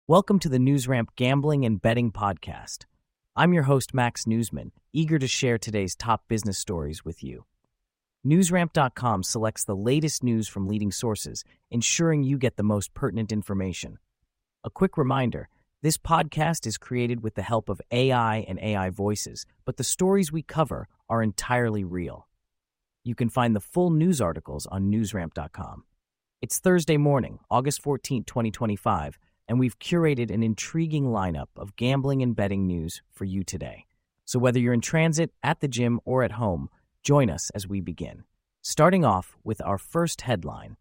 Welcome to the NewsRamp Gambling and Betting Podcast. I'm your host, Max Newsman, eager to share today's top business stories with you. NewsRamp.com selects the latest news from leading sources, ensuring you get the most pertinent information. A quick reminder, this podcast is created with the help of AI and AI voices, but the stories we cover are entirely real. You can find the full news articles on NewsRamp.com. It's Thursday morning, August 14, 2025, and we've curated an intriguing lineup of gambling and betting news for you today. So whether you're in transit, at the gym, or at home, join us as we begin. Starting off with our first headline.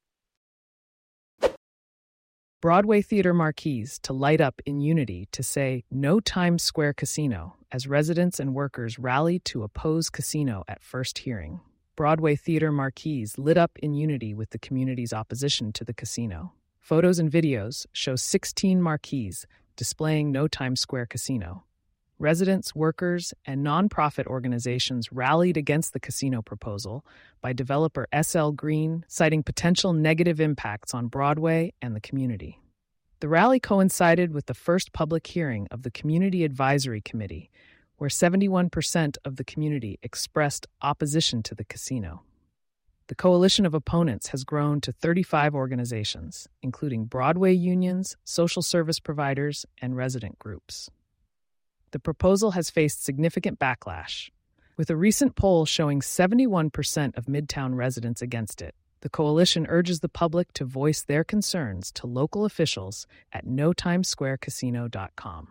Broadway Theater marquees to light up in unity to say "No Times Square Casino" as residents and workers rally to oppose casino at first hearing. Broadway Theater marquees lit up in unity with the community's opposition to the casino. Photos and videos show 16 marquees displaying "No Times Square Casino." Residents, workers, and nonprofit organizations rallied against the casino proposal by developer SL Green, citing potential negative impacts on Broadway and the community. The rally coincided with the first public hearing of the Community Advisory Committee, where 71% of the community expressed opposition to the casino. The coalition of opponents has grown to 35 organizations, including Broadway unions, social service providers, and resident groups. The proposal has faced significant backlash, with a recent poll showing 71% of Midtown residents against it. The coalition urges the public to voice their concerns to local officials at notimesquarecasino.com.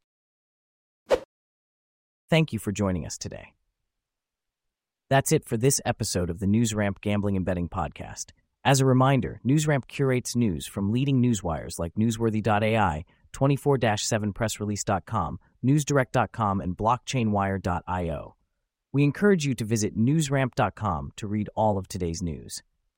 Thank you for joining us today. That's it for this episode of the NewsRamp Gambling and Betting Podcast. As a reminder, NewsRamp curates news from leading newswires like Newsworthy.ai, 24/7pressrelease.com, NewsDirect.com, and BlockchainWire.io. We encourage you to visit NewsRamp.com to read all of today's news.